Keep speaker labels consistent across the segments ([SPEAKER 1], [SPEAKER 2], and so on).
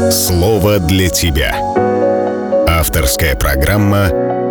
[SPEAKER 1] Слово для тебя. Авторская программа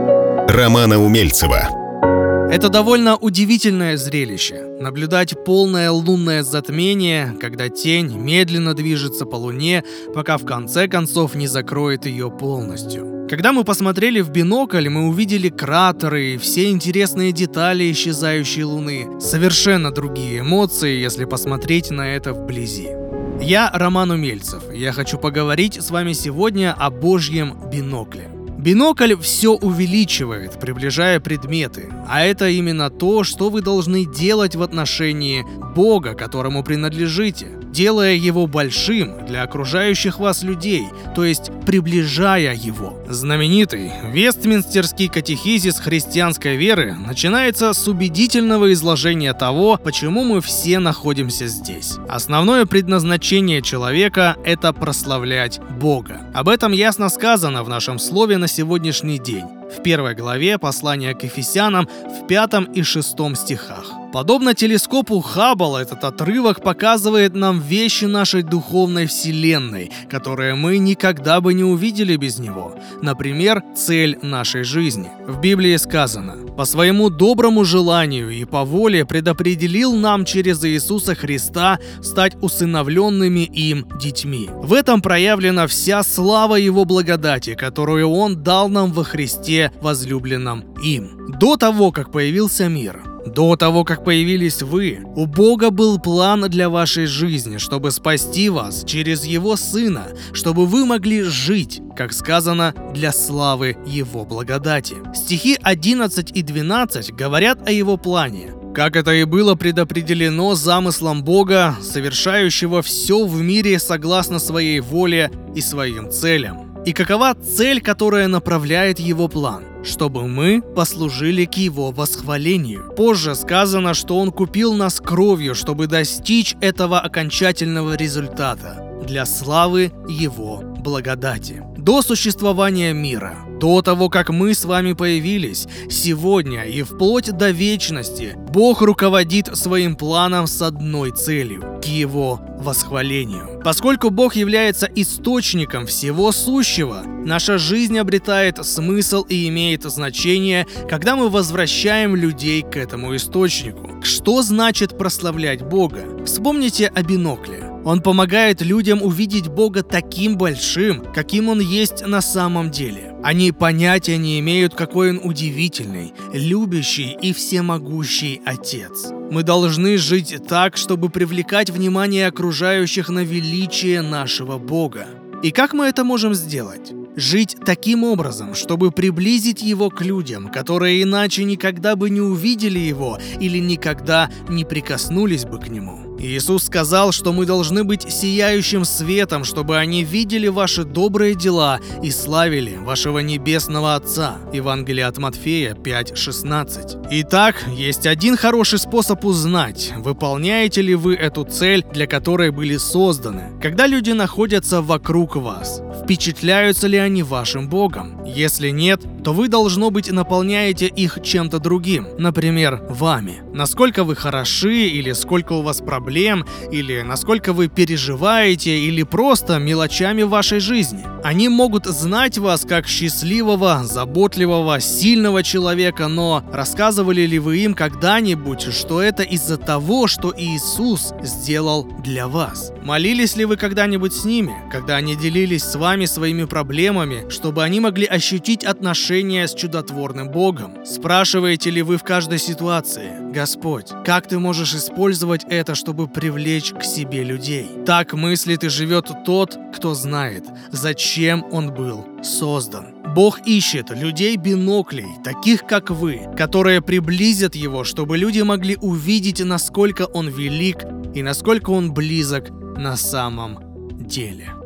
[SPEAKER 1] Романа Умельцева.
[SPEAKER 2] Это довольно удивительное зрелище – наблюдать полное лунное затмение, когда тень медленно движется по Луне, пока в конце концов не закроет ее полностью. Когда мы посмотрели в бинокль, мы увидели кратеры и все интересные детали исчезающей Луны. Совершенно другие эмоции, если посмотреть на это вблизи. Я Роман Умельцев, и я хочу поговорить с вами сегодня о Божьем бинокле. Бинокль все увеличивает, приближая предметы, а это именно то, что вы должны делать в отношении Бога, которому принадлежите, делая его большим для окружающих вас людей, то есть приближая его. Знаменитый Вестминстерский катехизис христианской веры начинается с убедительного изложения того, почему мы все находимся здесь. Основное предназначение человека – это прославлять Бога. Об этом ясно сказано в нашем слове на сегодняшний день, в 1 главе послания к Ефесянам в 5 и 6 стихах. Подобно телескопу Хаббла, этот отрывок показывает нам вещи нашей духовной вселенной, которые мы никогда бы не увидели без него. Например, цель нашей жизни. В Библии сказано: «По своему доброму желанию и по воле предопределил нам через Иисуса Христа стать усыновленными им детьми». В этом проявлена вся слава Его благодати, которую Он дал нам во Христе, возлюбленном им. До того, как появился мир, до того, как появились вы, у Бога был план для вашей жизни, чтобы спасти вас через Его Сына, чтобы вы могли жить, как сказано, для славы Его благодати. Стихи 11 и 12 говорят о Его плане. Как это и было предопределено замыслом Бога, совершающего все в мире согласно своей воле и своим целям. И какова цель, которая направляет Его план? Чтобы мы послужили к Его восхвалению. Позже сказано, что Он купил нас кровью, чтобы достичь этого окончательного результата для славы Его благодати. До существования мира, до того, как мы с вами появились, сегодня и вплоть до вечности, Бог руководит своим планом с одной целью – к Его восхвалению. Поскольку Бог является источником всего сущего, наша жизнь обретает смысл и имеет значение, когда мы возвращаем людей к этому источнику. Что значит прославлять Бога? Вспомните о бинокле. Он помогает людям увидеть Бога таким большим, каким Он есть на самом деле. Они понятия не имеют, какой Он удивительный, любящий и всемогущий Отец. Мы должны жить так, чтобы привлекать внимание окружающих на величие нашего Бога. И как мы это можем сделать? Жить таким образом, чтобы приблизить Его к людям, которые иначе никогда бы не увидели Его или никогда не прикоснулись бы к Нему. Иисус сказал, что мы должны быть сияющим светом, чтобы они видели ваши добрые дела и славили вашего небесного Отца. Евангелие от Матфея 5:16. Итак, есть один хороший способ узнать, выполняете ли вы эту цель, для которой были созданы. Когда люди находятся вокруг вас, впечатляются ли они вашим Богом? Если нет, то вы, должно быть, наполняете их чем-то другим, например, вами. Насколько вы хороши, или сколько у вас проблем, или насколько вы переживаете, или просто мелочами вашей жизни. Они могут знать вас как счастливого, заботливого, сильного человека, но рассказывали ли вы им когда-нибудь, что это из-за того, что Иисус сделал для вас? Молились ли вы когда-нибудь с ними, когда они делились с вами своими проблемами, чтобы они могли ощутить отношения с чудотворным Богом? Спрашиваете ли вы в каждой ситуации: «Господь, как Ты можешь использовать это, чтобы привлечь к себе людей?» Так мыслит и живет тот, кто знает, зачем он был создан. Бог ищет людей-биноклей, таких как вы, которые приблизят Его, чтобы люди могли увидеть, насколько Он велик и насколько Он близок на самом деле.